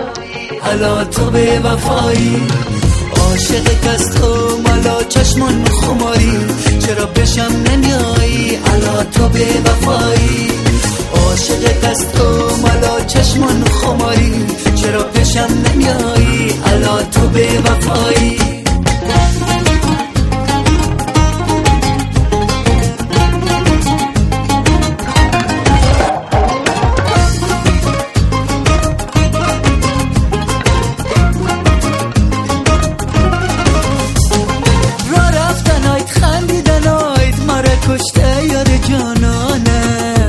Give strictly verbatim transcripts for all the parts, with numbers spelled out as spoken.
نمیایی، حالا تو به وفایی. عاشقت از تو مالا چشمان خماری، چرا پیشم نمیایی، حالا تو به وفایی. عاشقت از تو مالا چشمان خماری، چرا پیشم نمیایی، حالا تو به وفایی. کشته یار جانانه،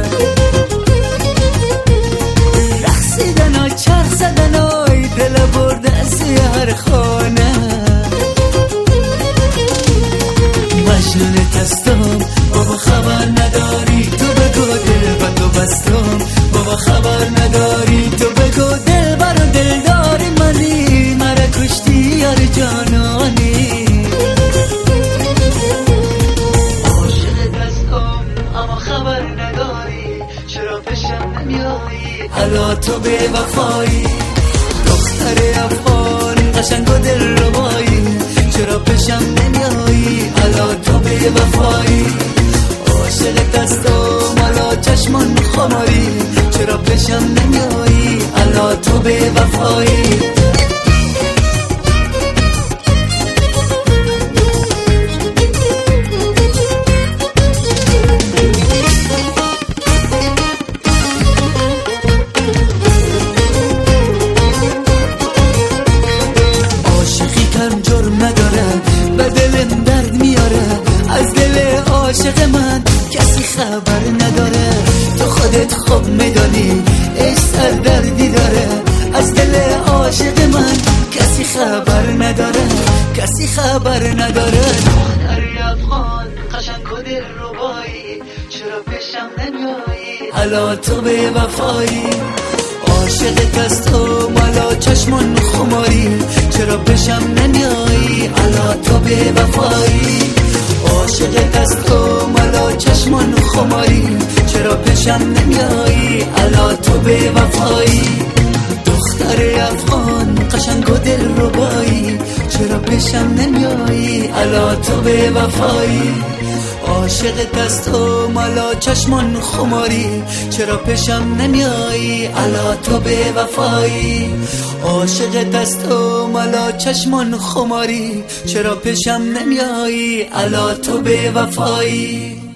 رقصیدن های چرخ زدن های دل برده از هر خانه. مجنونت هستم بابا خبر نداری، تو بگو دل با تو بستم بابا خبر نداری، تو بگو دل برا دل داری منی، مرا کشتی یار جانانی. حالا تو به وفایی، دختر افغان قشنگ و دل ربایی، چرا پیشم نمیایی، حالا تو به وفایی. عاشقت از تو مالا چشمان خماری، چرا پیشم نمیایی، حالا تو به وفایی. عاشق من کسی خبر نداره، تو خودت خوب میدانی ای سر دردی داره. از دل عاشق من کسی خبر نداره، کسی خبر نداره. دختری افغان قشنگ و دل ربایی، چرا پیشم نمیایی، حالا تو به وفایی. عاشقت از تو مالا چشمان خماری، چرا پیشم نمیایی، حالا تو به وفایی. عاشقت از تو مالا چشمان خماری، چرا پیشم نمیایی، حالا تو به وفایی. دختر افغان قشنگ و دل ربایی، چرا پیشم نمیایی، حالا تو به وفایی. عاشقت از تو مالا چشمان خماری، چرا پیشم نمیایی، حالا تو به وفایی. عاشقت از تو مالا چشمان خماری، چرا پیشم نمیایی، حالا تو به وفایی.